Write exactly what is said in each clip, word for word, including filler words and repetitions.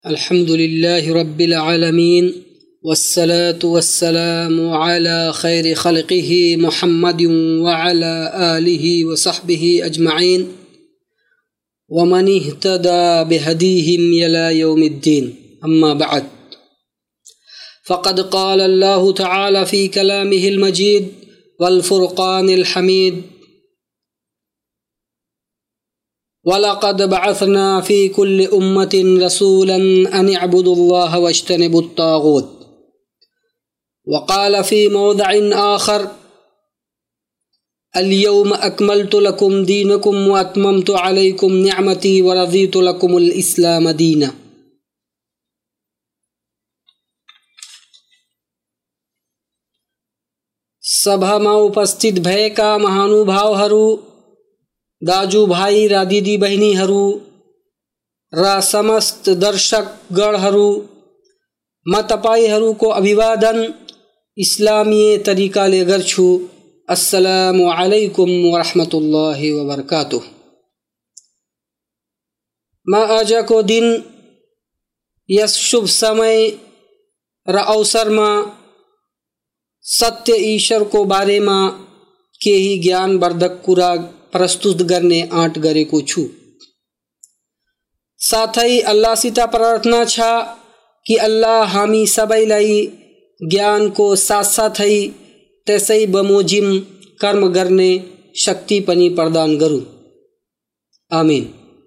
अल्हम्दुलिल्लाहि रब्बिल आलमीन वस्सलातु वस्सलामु अला खैरि खल्क़िही मुहम्मदिन व अला आलिही व सहबिही अजमईन व मन इह्तदा बिहदीहिम इला यौमिद्दीन अम्मा बअद फ़क़द क़ाल अल्लाहु तआला फ़ी कलामिहिल मजीद वल फ़ुरक़ानिल हमीद वलक़द बअसना फ़ी कुल्लि उम्मतिन रसूलन अन इअ्बुदुल्लाह वज्तनिबुत ताग़ूत वक़ाल फ़ी मौदिइन आख़र अल-यौम अकमलतु लकुम दीनकुम व अतममतु अलैकुम निअमती व रज़ीतु लकुमुल इस्लाम दीना। सभामा उपस्थित भएका महानुभावहरू, दाजुभाइ र दिदी बहिनीहरू र समस्त दर्शकगणहरू, म तपाईहरूको अभिवादन इस्लामीय तरिकाले गर्छु। अस्सलामु अलैकुम व रहमतुल्लाहि व बरकातुह। म आजको दिन यस शुभ समय र अवसरमा सत्य ईश्वरको बारेमा केही ज्ञानवर्धक कुरा प्रस्तुत गर्ने आँट गरेको छु। साथै अल्लाहसित प्रार्थना छ कि अल्लाह हामी सबैलाई ज्ञानको साथसाथै त्यसै बमोजिम कर्म गर्ने शक्ति पनि प्रदान गरून्। आमीन।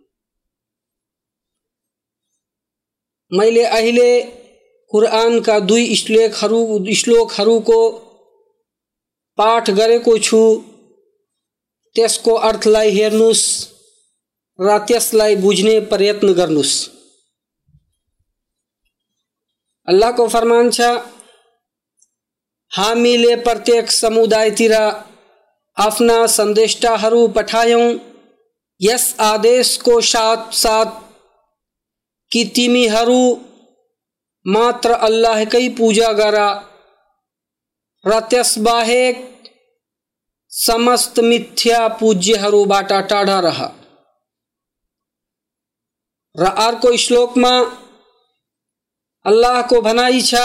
मैले अहिले कुरानका दुई श्लोकहरू श्लोकहरूको पाठ गरेको छु। त्यसको अर्थलाई हेर्नुस् र त्यसलाई बुझ्ने प्रयत्न गर्नुस्। अल्लाहको फरमान छ, हामीले प्रत्येक समुदायतिर आफ्ना सन्देष्टाहरू पठायौं यस आदेशको साथ साथ कि तिमीहरू मात्र अल्लाहकै पूजा गर र त्यसबाहेक समस्त मिथ्या पूज्यहरूबाट टाढा रह। र अर्को श्लोकमा अल्लाहको भनाइ छ,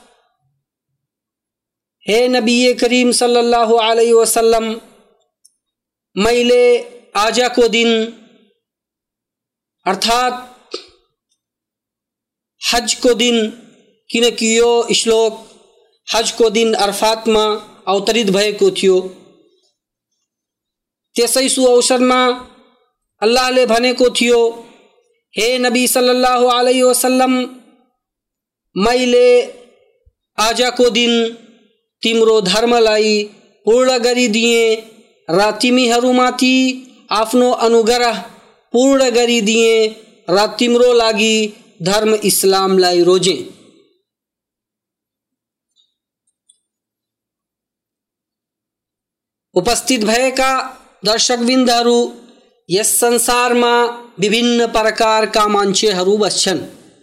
हे नबी करीम सल्लल्लाहु अलैहि वसल्लम, मैले आजको दिन अर्थात हजको दिन, किनकि यो श्लोक हजको दिन अरफातमा अवतरित भएको थियो, त्यसै सो अवसरमा अल्लाहले भनेको थियो, हे नबी सल्लल्लाहु अलैहि वसल्लम, मैले आजको दिन तिम्रो धर्मलाई पूर्ण गरिदिए र तिमीहरूमाथि आफ्नो अनुग्रह पूर्ण गरिदिए र तिम्रो लागि धर्म इस्लामलाई रोजे। उपस्थित भएका दर्शकवृन्दहरू, यस संसारमा विभिन्न प्रकारका मान्छेहरू बस्छन्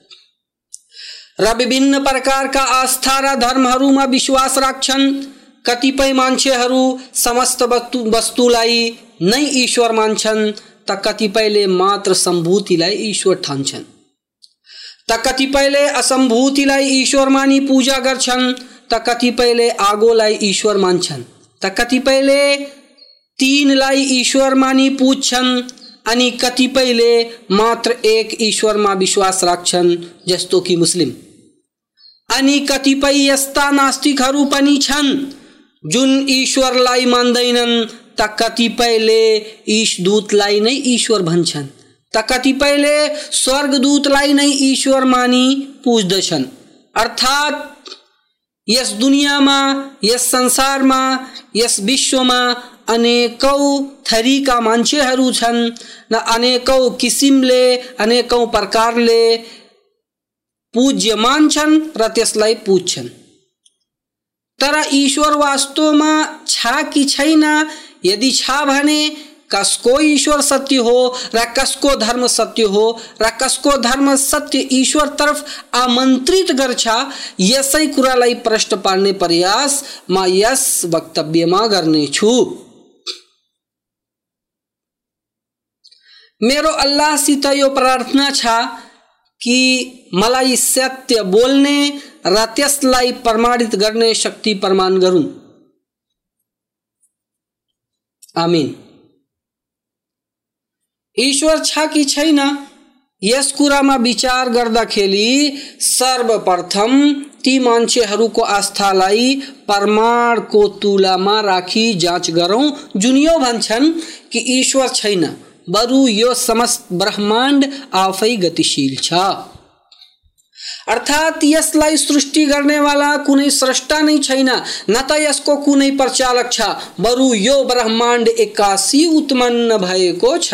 र विभिन्न प्रकारका आस्था र धर्महरूमा विश्वास राख्छन्। कतिपय मान्छेहरू समस्त वस्तुलाई नै ईश्वर मान्छन्, त कतिपयले मात्र सम्भूतिलाई ईश्वर ठान्छन्, त कतिपयले असम्भूतिलाई ईश्वर मानी पूजा गर्छन्, त कतिपयले आगोलाई ईश्वर मान्छन्, त कतिपयले तीनलाई ईश्वर मानी पूज्छन्, अनि कतिपयले मात्र एक ईश्वरमा विश्वास राख्छन्, जस्तो कि मुस्लिम। अनि कतिपय यस्ता नास्तिकहरू पनि छन् जुन ईश्वरलाई मान्दैनन्, त कतिपयले ईशदूतलाई नै ईश्वर भन्छन्, त कतिपयले स्वर्गदूतलाई नै ईश्वर मानी पूज्दछन्। अर्थात यस दुनियामा, यस संसारमा, यस विश्वमा अनेकौं थरीका मान्छेहरू छन् न अनेकौं किसिमले, अनेकौं प्रकारले पूज्य मान्छन् र त्यसलाई पूज्छन्। तर ईश्वर वास्तवमा छ कि छैन? यदि छ भने कसको ईश्वर सत्य हो र कसको धर्म सत्य हो र कसको धर्म सत्य ईश्वर तर्फ आमन्त्रित गर्छ, यसै कुरालाई प्रश्न पार्ने प्रयास म यस वक्तव्यमा गर्नेछु। मेरो अल्लाहसित यो प्रार्थना छ कि मलाई सत्य बोल्ने र त्यसलाई प्रमाणित गर्ने शक्ति प्रमाण गरून्। आमीन। ईश्वर छ कि छैन यस कुरामा विचार गर्दाखेरि सर्वप्रथम ती मान्छेहरूको आस्थालाई प्रमाणको तुलामा राखी जाँच गरौं जुन यो भन्छन् कि ईश्वर छैन, बरु यो समस्त ब्रह्माण्ड आफै गतिशील छ। अर्थात यसलाई सृष्टि गर्नेवाला कुनै स्रष्टा नै छैन, न त यसको कुनै प्रचालक छ, बरु यो ब्रह्माण्ड एक्कासी उत्पन्न भएको छ।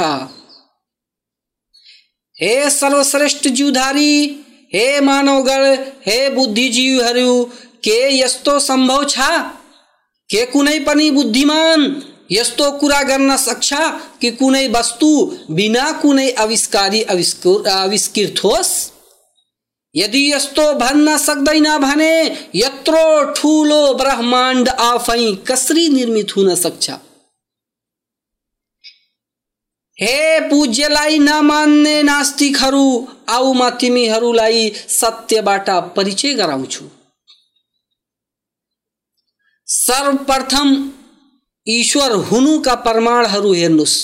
हे सर्वश्रेष्ठ जीवधारी, हे मानवगण, हे बुद्धिजीवीहरू, के यस्तो सम्भव छ? के कुनै पनि बुद्धिमान यस्तो कुरा गर्न सक्छ कि कुनै वस्तु बिना कुनै आविष्कारी आविष्कृत होस्? यदि यस्तो भन्न सक्दैन भने यत्रो ठूलो ब्रह्माण्ड आफै कसरी निर्मित हुन सक्छ? हे पूज्यलाई नमान्ने नास्तिकहरू, आउ म तिमीहरूलाई सत्यबाट परिचय गराउँछु। सर्वप्रथम ईश्वर हुनुका प्रमाणहरू हेर्नुस्।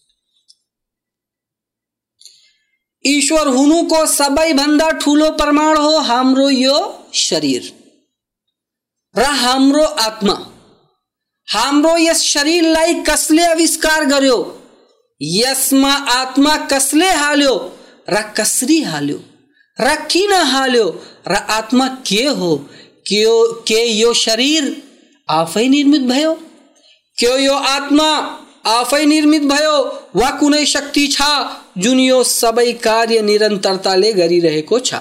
ईश्वर हुनुको सबैभन्दा ठूलो प्रमाण हो हाम्रो यो शरीर र हाम्रो आत्मा। हाम्रो यस शरीरलाई कसले आविष्कार गर्यो, यसमा आत्मा कसले हाल्यो र कसरी हाल्यो र किन हाल्यो र आत्मा के हो? के के यो शरीर आफै निर्मित भयो? के यो आत्मा आफै निर्मित भयो वा कुनै शक्ति छ जुन यो सबै कार्य निरन्तरताले गरिरहेको छ?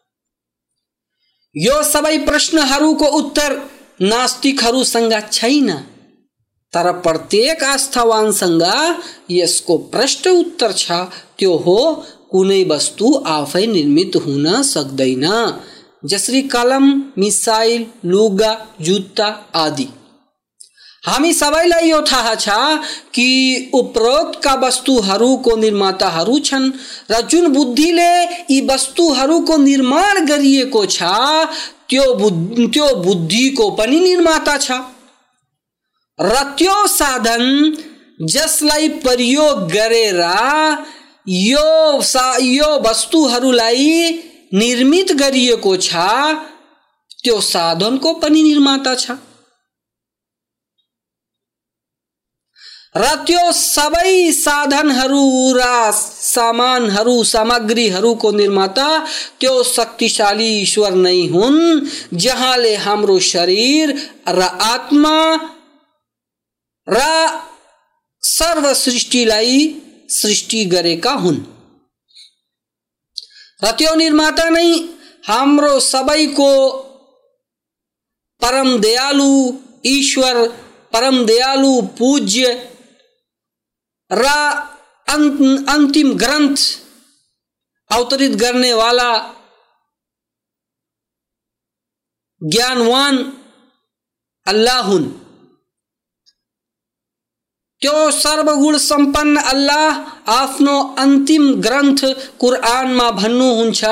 यो सबै प्रश्नहरूको उत्तर नास्तिकहरूसँग छैन, तर प्रत्येक आस्थावानसँग यसको प्रष्ट उत्तर छ। त्यो हो कुनै वस्तु आफै निर्मित हुन सक्दैन, जसरी कलम, मिसाइल, लुगा, जुत्ता आदि। हामी सबैलाई यो थाहा छ कि उपरोक्तका वस्तुहरूको निर्माताहरू छन् र जुन बुद्धिले यी वस्तुहरूको निर्माण गरिएको छ त्यो बुद्धि त्यो बुद्धिको पनि निर्माता छ र त्यो साधन जसलाई प्रयोग गरेर यो यो वस्तुहरूलाई निर्मित गरिएको छ त्यो साधनको पनि निर्माता छ र त्यो सबै साधनहरू र सामानहरू सामग्रीहरूको निर्माता त्यो शक्तिशाली ईश्वर नै हुन्, जहाँले हाम्रो शरीर र आत्मा र सर्व सृष्टिलाई सृष्टि गरेका हुन्। र त्यो निर्माता नै हाम्रो सबैको परम दयालु ईश्वर, परम दयालु पूज्य र अंतिम ग्रंथ अवतरित करने वाला ज्ञानवान अल्लाह हुन्। त्यो सर्वगुण सम्पन्न अल्लाह आफ्नो अंतिम ग्रंथ कुरानमा भन्नुहुन्छ,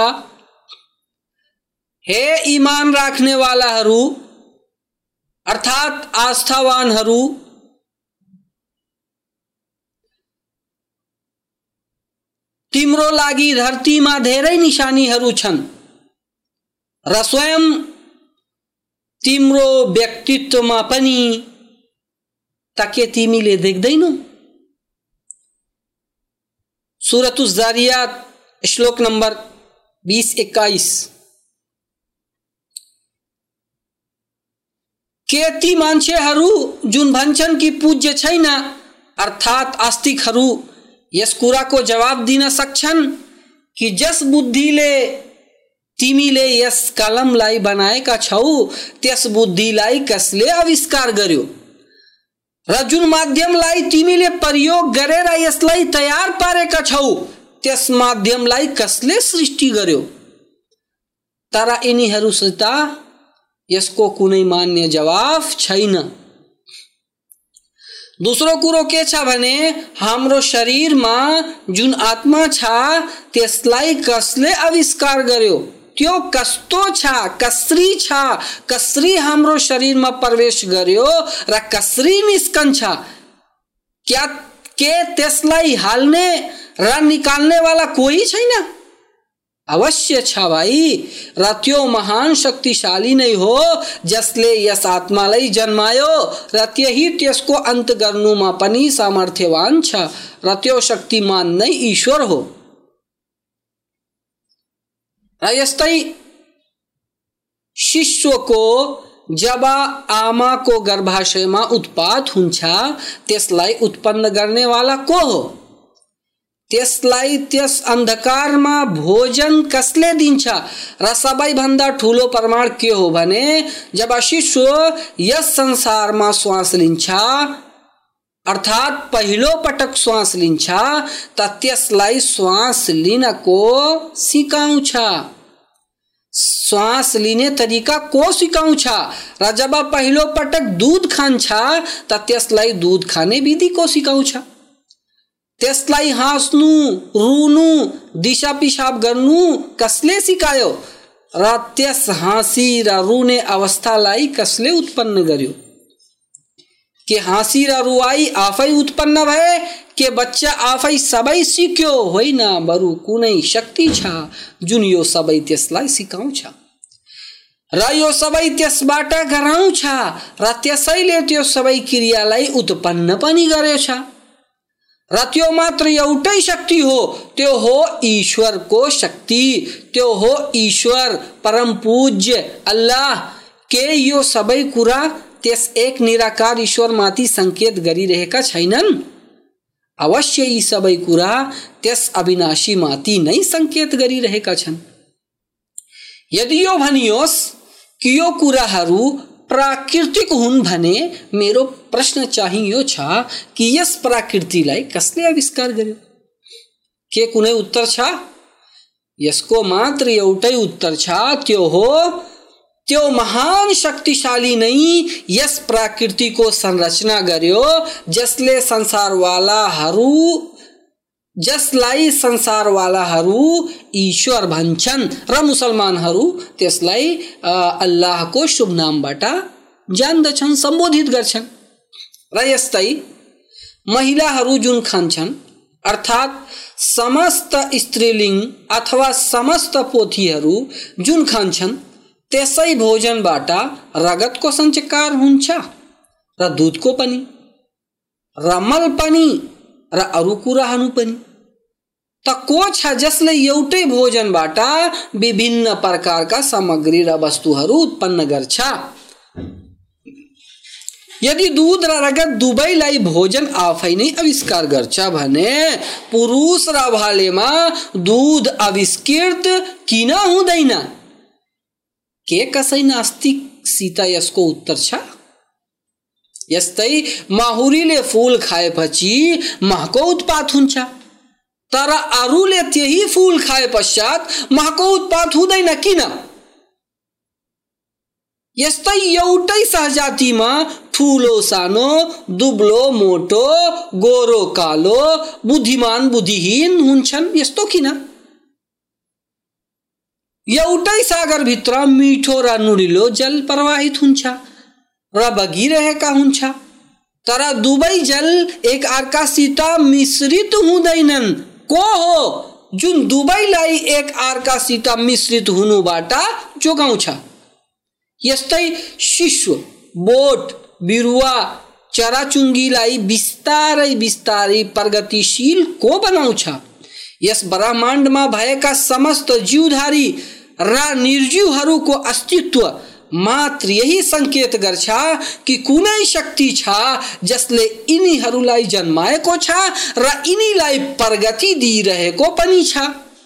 हे ईमान राख्नेवालाहरू अर्थात आस्थावानहरू, तिम्रो लागि धरतीमा धेरै निशानीहरू छन् र स्वयं तिम्रो व्यक्तित्वमा पनि। ताके तिमीले देख्दैनौ? सूरत ज़ारियात श्लोक नंबर बीस एक्काइस। के ती मान्छेहरू जुन भन्छन् कि पूज्य छैन अर्थात आस्तिकहरू यस कुराको जवाब दिन सक्छन् कि जस बुद्धिले तिमीले यस कलमलाई बनाएका छौ त्यस बुद्धिलाई कसले आविष्कार गर्यो र जुन माध्यमलाई तिमीले प्रयोग गरेर यसलाई तयार पारेका छौ त्यस माध्यमलाई कसले सृष्टि गर्यो? तर यिनीहरूसित यसको कुनै मान्य जवाफ छैन। दूसरो कुरो के छ भने हाम्रो शरीरमा जुन आत्मा छ त्यसलाई कसले आविष्कार गर्यो, त्यो कस्तो छ, कसरी छ, कसरी हाम्रो शरीरमा प्रवेश गर्यो र कसरी निस्कन्छ, क्या के त्यसलाई हाल्ने र निकाल्ने वाला कोही छैन? अवश्य छ भाइ, र त्यो महान शक्तिशाली नै हो जसले यस आत्मालाई जन्मायो र त्यही त्यसको अन्त गर्नुमा पनि सामर्थ्यवान छ र त्यो शक्तिमान नै ईश्वर हो। र यस्तै शिशुको जब आमाको गर्भाशयमा उत्पात हुन्छ त्यसलाई उत्पन्न गर्ने वाला को हो? त्यसलाई त्यस अन्धकारमा भोजन कसले दिन्छ? र सबैभन्दा ठुलो प्रमाण के हो भने जब शिशु यस संसारमा श्वास लिन्छ अर्थात पहिलो पटक श्वास लिन्छ त त्यसलाई श्वास लिनको सिकाउँछ, श्वास लिने तरिका को सिकाउँछ र जब पहिलो पटक दूध खान्छ त त्यसलाई दूध खाने विधि को सिकाउँछ, त्यसलाई हाँस्नु, रुनु, दिशा पिसाब गर्नु कसले सिकायो र त्यस हाँसी र रुने अवस्थालाई कसले उत्पन्न गर्यो? के हाँसी र रुवाई आफै उत्पन्न भए के बच्चा आफै सबै सिक्यो? होइन, बरु कुनै शक्ति छ जुन यो सबै त्यसलाई सिकाउँछ र यो सबै त्यसबाट गराउँछ र त्यसैले त्यो सबै क्रियालाई उत्पन्न पनि गरेछ। र त्यो मात्र एउटै शक्ति हो, त्यो हो ईश्वरको शक्ति, त्यो हो ईश्वर परम पूज्य अल्लाह। के यो सबै कुरा त्यस एक निराकार ईश्वर माथि संकेत गरिरहेका छैनन्? अवश्य यी सबै कुरा त्यस अविनाशी माथि नै संकेत गरिरहेका छन्। यदि यो भनियोस् कि यो कुराहरू प्राकृतिक हुन् भने मेरो प्रश्न चाहिँ यो छ कि यस प्रकृतिलाई कसले आविष्कार गर्यो? के कुनै उत्तर छ? यसको मात्र एउटै उत्तर छ, त्यो हो त्यो महान शक्तिशाली नै यस प्रकृतिको संरचना गर्यो जसले संसारवालाहरू जसलाई संसारवालाहरू ईश्वर भन्छन् र मुसलमानहरू त्यसलाई अल्लाहको शुभ नामबाट जान्दछन्, सम्बोधित गर्छन्। र यस्तै महिलाहरू जुन खान्छन् अर्थात समस्त स्त्रीलिङ्ग अथवा समस्त पोथीहरू जुन खान्छन् त्यसै भोजनबाट रगतको सञ्चार हुन्छ र दूधको पनि र मल पनि र अरू कुराहरू पनि। त को छ जसले एउटै भोजनबाट विभिन्न प्रकारका सामग्री र वस्तुहरू उत्पन्न गर्छ? यदि दूध र रगत दुवैलाई भोजन आफै नै आविष्कार गर्छ भने पुरुष र भालेमा दूध आविष्कृत किन हुँदैन? के कसै नास्तिकसित यसको उत्तर छ? यस्तै माहुरीले फूल खाएपछि महको उत्पात हुन्छ, तर अरूले त्यही फूल खाए पश्चात महको उत्पात हुँदैन, किन? यस्तै एउटै सहजातिमा ठुलो सानो, दुब्लो मोटो, गोरो कालो, बुद्धिमान बुद्धिहीन हुन्छन्, यस्तो किन? एउटै सागर भित्र मिठो र नुडिलो जल प्रवाहित हुन्छ र बगिरहेका हुन्छ, तर दुवै जल एक अर्कासित मिश्रित हुँदैनन्। को हो जुन दुवैलाई एक अर्कासित मिश्रित हुनुबाट जोगाउँछ? यस्तै शिशु, बोट, बिरुवा, चराचुङ्गीलाई बिस्तारै बिस्तारै प्रगतिशील को बनाउँछ? यस ब्रह्माण्डमा भएका समस्त जीवधारी र निर्जीवहरूको अस्तित्व मात्र यही संकेत गर्छ कि कुनै शक्ति छ जसले यिनीहरूलाई जन्माएको छ र यिनीलाई प्रगति दिइरहेको पनि छ।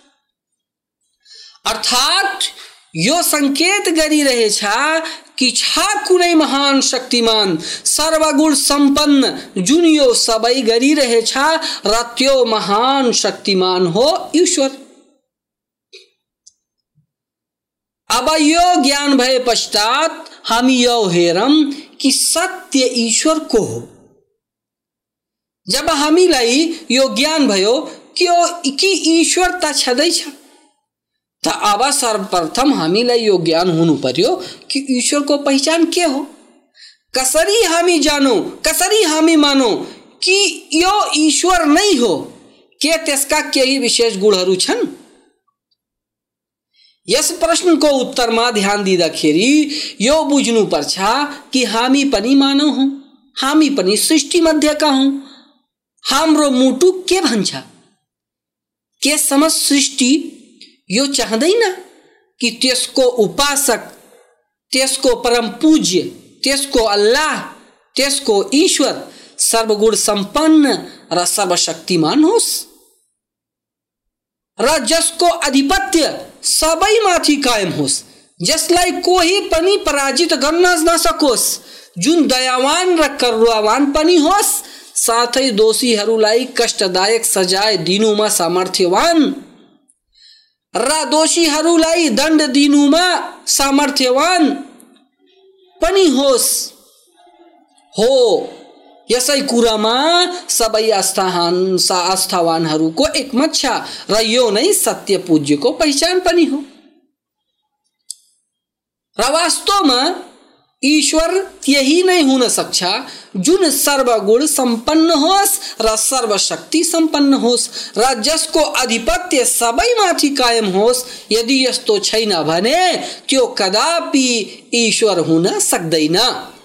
अर्थात् यो संकेत गरिरहेछ कि छ कुनै महान शक्तिमान सर्वगुण सम्पन्न जुन यो सबै गरिरहेछ र त्यो महान शक्तिमान हो ईश्वर। अब यो ज्ञान भए पश्चात हामी यो हेरौं कि सत्य ईश्वर को हो। जब हामीलाई यो ज्ञान भयो कि यो कि ईश्वर त छँदै छ, त अब सर्वप्रथम हामीलाई यो ज्ञान हुनु पर्यो कि ईश्वरको पहिचान के हो, कसरी हामी जानौं, कसरी हामी मानौं कि यो ईश्वर नै हो, के त्यसका केही विशेष गुणहरू छन्। यस प्रश्नको उत्तरमा ध्यान दिँदाखेरि यो बुझ्नुपर्छ कि हामी पनि मानव हौं, हामी पनि सृष्टि मध्येका हौं। हाम्रो मुटु के भन्छ, के समझ सृष्टि यो चाहदैन कि त्यसको उपासक, त्यसको परम पूज्य, त्यसको अल्लाह, त्यसको ईश्वर सर्वगुण सम्पन्न र सर्वशक्तिमान होस् र जसको आधिपत्य सबैमाथि कायम होस्, जसलाई कोही पनि पराजित गर्न नसकोस्, जुन दयावान र करुणावान पनि होस्, साथै दोषीहरूलाई कष्टदायक सजाय दिनुमा सामर्थ्यवान र दोषीहरूलाई दण्ड दिनुमा सामर्थ्यवान पनि होस् हो। यसै कुरामा सबै आस्थावान आस्थावानहरूको एकमत छ र यो नै सत्य पूज्यको पहिचान पनि हो। र वास्तवमा ईश्वर यही नै हुन सक्छ जुन सर्वगुण सम्पन्न होस् र सर्वशक्ति सम्पन्न होस् र जसको आधिपत्य सबैमाथि कायम होस्। यदि यस्तो छैन भने त्यो कदापि ईश्वर हुन सक्दैन।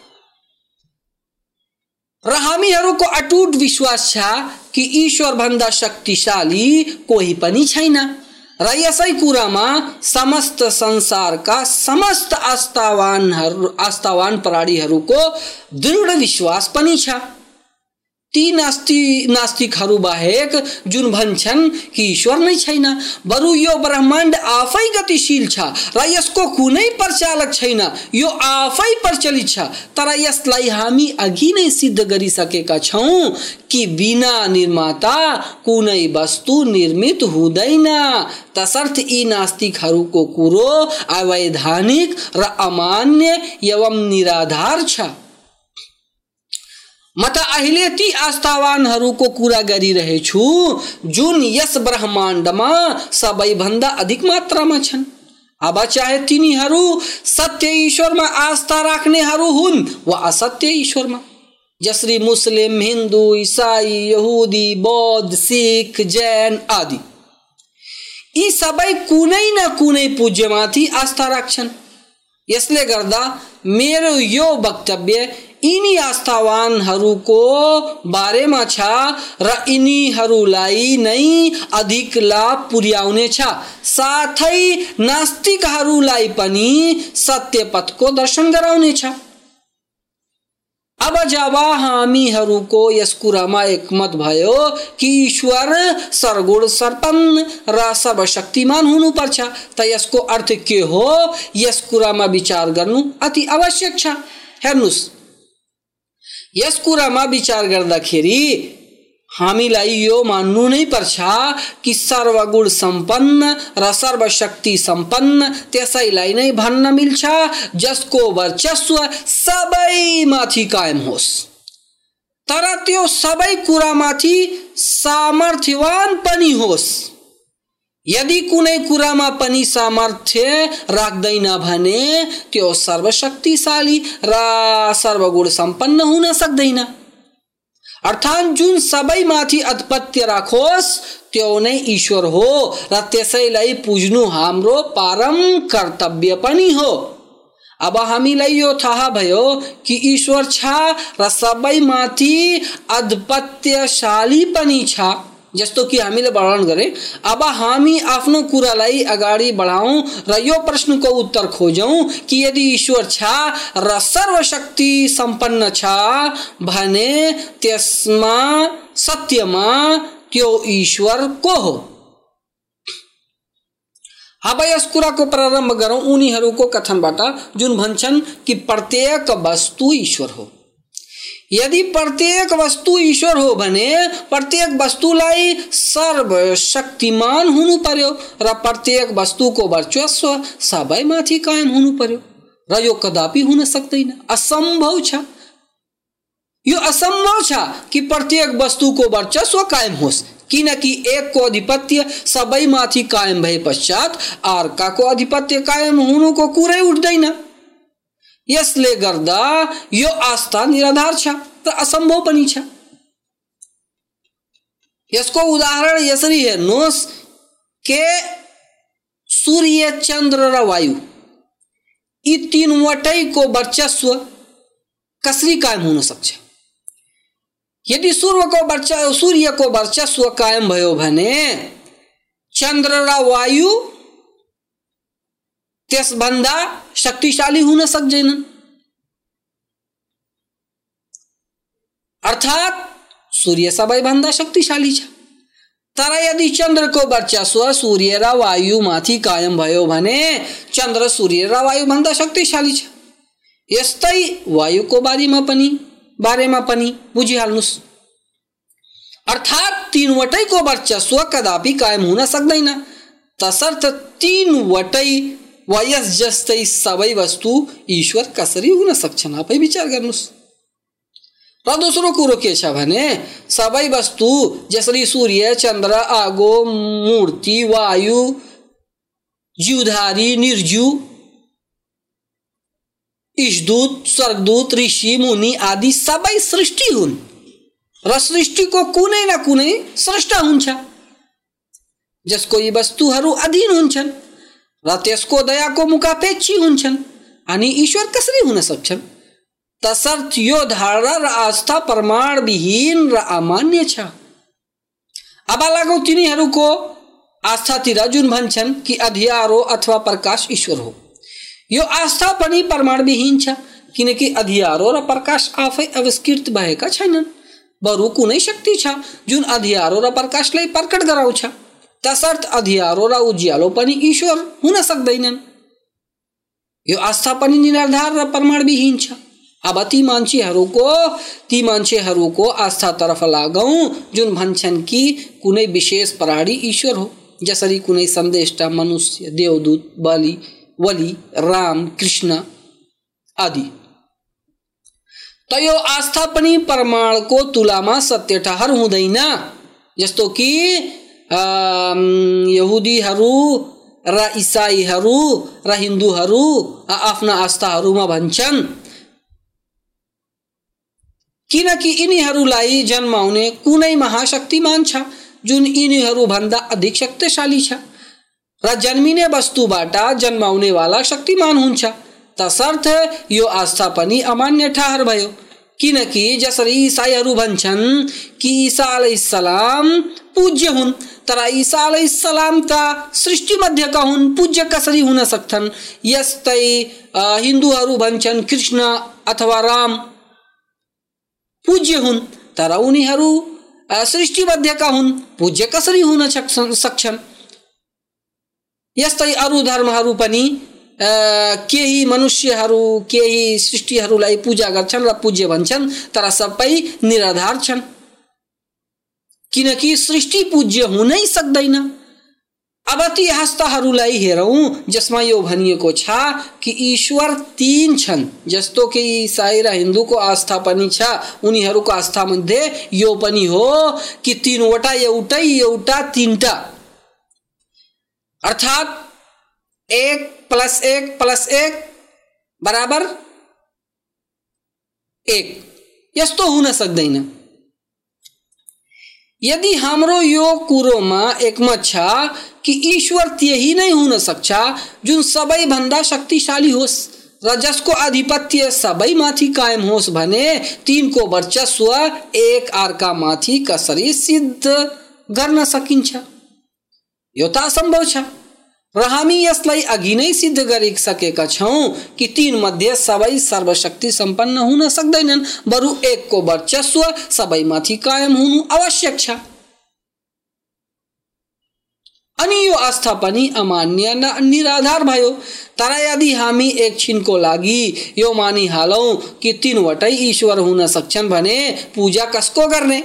र हामीहरूको अटुट विश्वास छ कि ईश्वर भन्दा शक्तिशाली कोही पनि छैन र यसै कुरामा समस्त संसारका समस्त आस्थावानहरू आस्थावान प्राणीहरूको दृढ विश्वास पनि छ। ती नास्ति नास्तिकहरू बाहेक जुन भन्छन् कि ईश्वर नै छैन, बरु यो ब्रह्माण्ड आफै गतिशील छ र यसको कुनै प्रचालक छैन, यो आफै प्रचलित छ। तर यसलाई हामी अघि नै सिद्ध गरिसकेका छौं कि बिना निर्माता कुनै वस्तु निर्मित हुँदैन। तसर्थ यी नास्तिकहरूको कुरो अवैधानिक र अमान्य एवं निराधार छ। म त अहिले ती आस्थावानहरूको कुरा गरिरहेछु जुन यस ब्रह्माण्डमा सबैभन्दा अधिक मात्रामा छन्। अब चाहे तिनीहरू सत्य ईश्वरमा आस्था राख्नेहरू हुन् वा असत्य ईश्वरमा, जसरी मुस्लिम, हिन्दू, ईसाई, यहुदी, बौद्ध, सिख, जैन आदि, यी सबै कुनै न कुनै पूज्यमाथि आस्था राख्छन्। यसले गर्दा मेरो यो वक्तव्य यिनी आस्थावानहरूको बारेमा छ र यिनीहरूलाई नै अधिक लाभ पुर्याउने छ, साथै नास्तिकहरूलाई पनि सत्य पथको दर्शन गराउने छ। अब जब हामीहरूको यस कुरामा एकमत भयो कि ईश्वर सर्वगुण सम्पन्न र सर्वशक्तिमान हुनुपर्छ, त यसको अर्थ के हो यस कुरामा विचार गर्नु अति आवश्यक छ। हेर्नुस्, यस कुरामा विचार गर्दाखेरि हामीलाई यो मान्नु नै पर्छ कि सर्वगुण सम्पन्न र सर्वशक्ति सम्पन्न त्यसैलाई नै भन्न मिल्छ जसको वर्चस्व सबैमाथि कायम होस्, तर त्यो सबै कुरामाथि सामर्थ्यवान पनि होस्। यदि कुनै कुरामा पनि सामर्थ्य राख्दैन भने त्यो सर्वशक्तिशाली र सर्वगुण सम्पन्न हुन सक्दैन। अर्थात् जुन सबैमाथि आधिपत्य राखोस् त्यो नै ईश्वर हो र त्यसैलाई पुज्नु हाम्रो परम कर्तव्य पनि हो। अब हामीलाई यो थाहा भयो कि ईश्वर छ र सबैमाथि आधिपत्यशाली पनि छ, जस्तो कि हामीले वर्णन गरे। अब हामी आफ्नो कुरालाई अगाडि बढाउँ र यो प्रश्नको उत्तर खोजौं कि यदि ईश्वर छ र सर्वशक्ति सम्पन्न छ भने त्यसमा सत्यमा त्यो ईश्वर को हो। अब यस कुराको प्रारम्भ गरौं उनीहरूको कथनबाट जुन भन्छन् कि प्रत्येक वस्तु ईश्वर हो। यदि प्रत्येक वस्तु ईश्वर हो भने प्रत्येक वस्तुलाई सर्वशक्तिमान हुनु पर्यो र प्रत्येक वस्तुको वर्चस्व सबैमाथि कायम हुनु पर्यो र यो कदापि हुन सक्दैन, असम्भव छ। यो असंभव छ कि प्रत्येक वस्तुको वर्चस्व कायम होस्, किनकि एकको आधिपत्य सबैमाथि कायम भए पश्चात अर्काको आधिपत्य कायम हुनुको कुरै उठ्दैन। यसले गर्दा यो आस्था निराधार छ र असम्भव पनि छ। यसको उदाहरण यसरी हेर्नुहोस् के सूर्य, चन्द्र र वायु यी तीनवटैको वर्चस्व कसरी कायम हुन सक्छ? यदि सूर्यको वर्चस्व सूर्यको वर्चस्व कायम भयो भने चन्द्र र वायु त्यसभन्दा शक्तिशाली हुन सक्दैनन्। अर्थात् सूर्य सबैभन्दा शक्तिशाली छ, तर यदि चन्द्रको वर्चस्व सूर्य र वायुमाथि कायम भयो भने चन्द्र सूर्य र वायुभन्दा शक्तिशाली छ। यस्तै वायुको बारेमा पनि बारेमा पनि बुझिहाल्नुस्। अर्थात् तीनवटैको वर्चस्व कदापि कायम हुन सक्दैन, तसर्थ तीनवटै वा यस जस्तै सबै वस्तु ईश्वर कसरी हुन सक्छन्? आफै विचार गर्नुस्। र दोस्रो कुरो के छ भने सबै वस्तु जसरी सूर्य, चन्द्र, आगो, मूर्ति, वायु, जीवधारी, निर्जीव, ईशदूत, स्वर्गदूत, ऋषि, मुनि आदि सबै सृष्टि हुन् र सृष्टिको कुनै न कुनै स्रष्टा हुन्छ जसको यी वस्तुहरू अधीन हुन्छन् र त्यसको दयाको मुखापेक्षी हुन्छन्। अनि ईश्वर कसरी हुन सक्छन्? तसर्थ यो धारणा र आस्था प्रमाण विहीन र अमान्य छ। अब लागौं तिनीहरूको आस्थातिर जुन भन्छन् कि अँध्यारो अथवा प्रकाश ईश्वर हो। यो आस्था पनि प्रमाण विहीन छ, किनकि अँध्यारो र प्रकाश आफै आविष्कृत भएका छैनन्, बरु कुनै शक्ति छ जुन अँध्यारो र प्रकाशलाई प्रकट गराउँछ। तसर्थ अँध्यारो र उज्यालो पनि ईश्वर हुन सक्दैनन्। यो आस्था पनि निराधार र प्रमाण विहीन छ। अब ती मान्छेहरूको ती मान्छेहरूको आस्थातर्फ लागौं जुन भन्छन् कि कुनै विशेष प्राणी ईश्वर हो, जसरी कुनै सन्देष्टा, मनुष्य, देवदूत, बलि, वली, राम, कृष्ण आदि। त यो आस्था पनि प्रमाणको तुलामा सत्य ठहर हुँदैन। जस्तो कि यहुदीहरू र इसाईहरू र हिन्दूहरू आफ्ना आस्थाहरूमा भन्छन्, किनकि यिनीहरूलाई जन्माउने कुनै महाशक्तिमान छ जुन यिनीहरू भन्दा अधिक शक्तिशाली छ र जन्मिने वस्तुबाट जन्माउने वाला शक्तिमान हुन्छ। तसर्थ यो आस्था पनि अमान्य ठहर भयो, किनकि जसरी ईसाईहरू भन्छन् कि ईसा अलैहिस्सलाम पूज्य हुन्, तर ईसा अलैहिस्सलाम त सृष्टि मध्यका हुन्, पूज्य कसरी हुन सक्छन्? यस्तै हिन्दूहरू भन्छन् कृष्ण अथवा राम पूज्य हुन्, तर उनीहरू सृष्टि मध्यका हुन्, पूज्य कसरी हुन सक्छन्? यस्तै अरू धर्महरू पनि केही मनुष्यहरू केही सृष्टिहरूलाई पूजा गर्छन् र पूज्य भन्छन्, तर सबै निराधार छन्, किनकि सृष्टि पूज्य हुनै सक्दैन। अब ती आस्थाहरूलाई हेरौं जसमा यो भनिएको छ कि ईश्वर तीन छन्, जस्तो कि इसाई र हिन्दूको आस्था पनि छ। उनीहरूको आस्था मध्ये यो पनि हो कि तीनवटा एउटै एउटा तीनटा, अर्थात् एक प्लस एक प्लस एक बराबर एक, यस्तो हुन सक्दैन। यदि हाम्रो यो कुरोमा एकमत छ कि ईश्वर त्यही नै हुन सक्छ जुन सबैभन्दा शक्तिशाली होस् र जसको आधिपत्य सबैमाथि कायम होस् भने तीनको वर्चस्व एक अर्कामाथि कसरी सिद्ध गर्न सकिन्छ? यो त असम्भव छ र हामी यसलाई अघि नै सिद्ध गरिसकेका छौं कि तीन मध्ये सबै सर्वशक्ति सम्पन्न हुन सक्दैनन्, बरु एकको वर्चस्व सबैमाथि कायम हुनु आवश्यक छ। अनि यो आस्था पनि अमान्य न निराधार भयो। तर यदि हामी एक क्षणको लागि यो मानिहालौं कि तीनवटै ईश्वर हुन सक्छन् भने पूजा कसको गर्ने?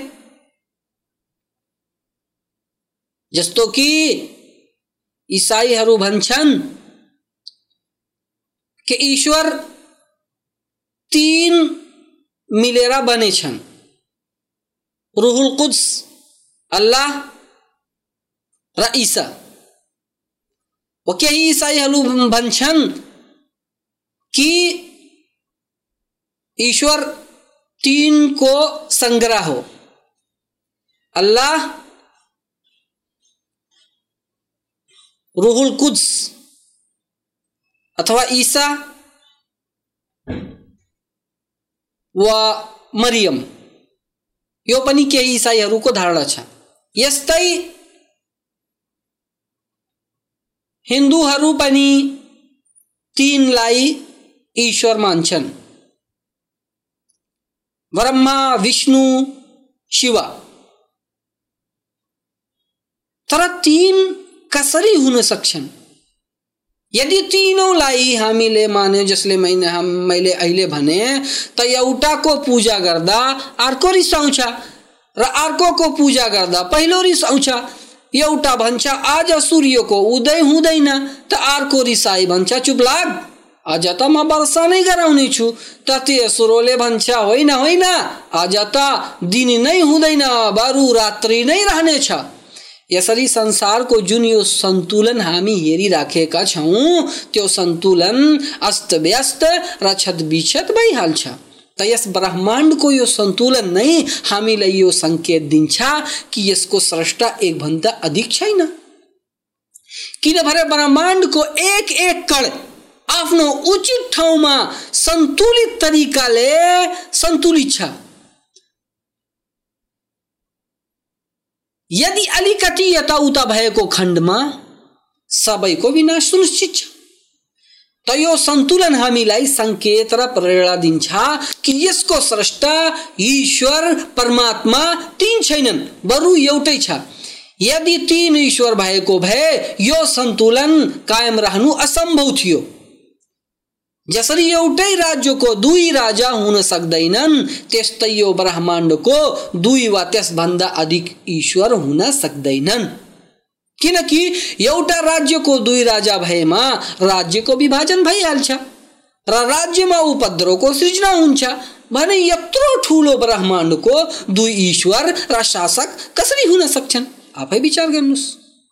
जस्तो कि ईसाईहरू भन्छन् कि ईश्वर तीन मिलेर बने छन्। रूहुल कुद्स अल्लाह र ईसा। व केही ईसाईहरू भन्छन् कि ईश्वर तीन को संग्रह हो, अल्लाह, रूहुल कुद्स अथवा ईसा व मरियम। यो पनि केही ईसाईहरूको धारणा छ। यस्तै हिन्दूहरू पनि तीनलाई ईश्वर मान्छन्, ब्रह्मा, विष्णु, शिव। तर तीन कसरी हुन सक्छन्? यदि तीनौंलाई हामीले माने, जसले मैले हम मैले अहिले भने, त एउटाको पूजा गर्दा अर्को रिसाउँछ र अर्कोको पूजा गर्दा पहिलो रिसाउँछ। एउटा भन्छ आज सूर्यको उदय हुँदैन, त अर्को रिसाई भन्छ चुप लाग, आज त म वर्षा नै गराउने छु। त तेस्रोले भन्छ होइन होइन, आज त दिन नै हुँदैन, बरु रात्रि नै रहनेछ। यसरी संसारको जुन यो सन्तुलन हामी हेरिराखेका छौं, त्यो सन्तुलन अस्तव्यस्त र छतबिछत भइहाल्छ। त यस ब्रह्माण्डको यो सन्तुलन नै हामीलाई यो संकेत दिन्छ कि यसको स्रष्टा एक भन्दा अधिक छैन। किनभने ब्रह्माण्डको एक एक कण आफ्नो उचित ठाउँमा सन्तुलित तरिकाले सन्तुलित छ। यदि अलिकति यताउता भएको खण्डमा सबैको विनाश सुनिश्चित छ। त यो सन्तुलन हामीलाई संकेत र प्रेरणा दिन्छ कि यसको स्रष्टा ईश्वर परमात्मा तीन छैनन्, बरु एउटै छ। यदि तीन ईश्वर भएको भए यो सन्तुलन कायम रहनु असम्भव थियो। जसरी एउटै राज्यको दुई राजा हुन सक्दैनन्, त्यस्तै यो ब्रह्माण्डको दुई वा त्यसभन्दा अधिक ईश्वर हुन सक्दैनन्। किनकि एउटा राज्यको दुई राजा भएमा राज्यको विभाजन भइहाल्छ र राज्यमा उपद्रवको सृजना हुन्छ। भने यत्रो ठूलो ब्रह्माण्डको दुई ईश्वर र शासक कसरी हुन सक्छन्? आफै विचार गर्नुस्।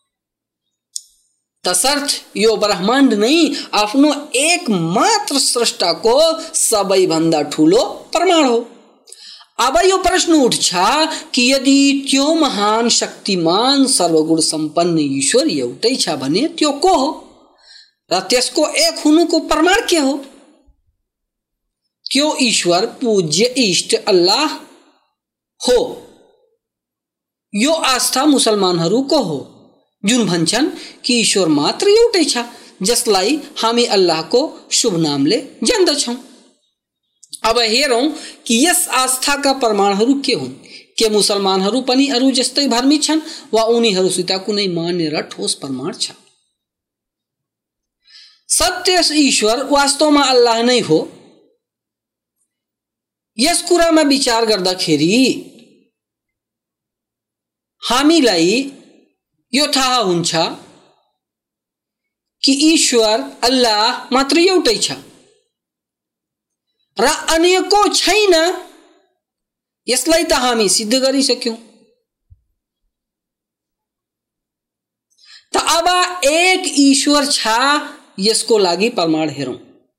तसर्थ यो ब्रह्माण्ड नै आफ्नो एक मात्र स्रष्टाको सबैभन्दा ठूलो प्रमाण हो। अब यो प्रश्न उठ्छ कि यदि त्यो महान शक्तिमान सर्वगुण सम्पन्न ईश्वर एउटै छ भने त्यो को हो र त्यसको एक हुनुको प्रमाण के हो? त्यो ईश्वर पूज्य इष्ट अल्लाह हो। यो आस्था मुसलमानहरूको हो, जुन भन्छन् कि ईश्वर मात्र एउटै छ, जसलाई हामी अल्लाहको शुभ नामले जान्दछौं। अब हेरौं कि यस आस्थाका प्रमाणहरू के हुन्। के मुसलमानहरू पनि अरू जस्तै धार्मिक छन् वा उनीहरूसित कुनै मान्य र ठोस प्रमाण छ? सत्य ईश्वर वास्तवमा अल्लाह नै हो। यस कुरामा विचार गर्दाखेरि हामीलाई यो थाहा हुन्छ कि ईश्वर अल्लाह मात्र एउटै छ र अन्यको छैन। यसलाई त हामी सिद्ध गरिसक्यौं। त अब एक ईश्वर छ, यसको लागि प्रमाण हेरौं।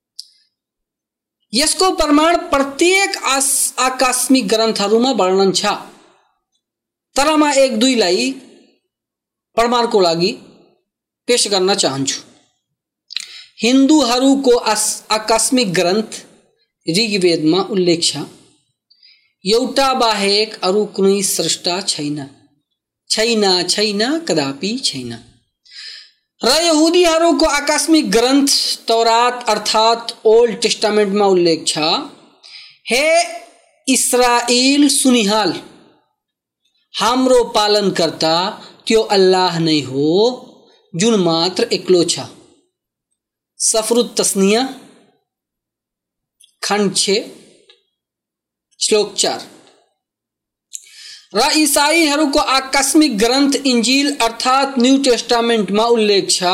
यसको प्रमाण प्रत्येक आकस्मिक ग्रन्थहरूमा वर्णन छ, तर म एक दुईलाई प्रमाणको लागि पेश गर्न चाहन्छु। हिन्दूहरूको आकस्मिक ग्रन्थ ऋग्वेदमा उल्लेख छ, एउटा बाहेक अरू कुनै स्रष्टा छैन, छैन छैन कदापि छैन। र यहुदीहरूको आकस्मिक ग्रन्थ तौरात अर्थात ओल्ड टेस्टामेन्टमा उल्लेख छ, हे इस्राएल सुनिहाल, हाम्रो पालनकर्ता त्यो अल्लाह नै हो जुन मात्र एक्लो छ। सफरुत तस्निया खण्ड छ श्लोक चार। र ईसाईहरूको आकस्मिक ग्रन्थ इन्जिल अर्थात न्यू टेस्टामेन्टमा उल्लेख छ,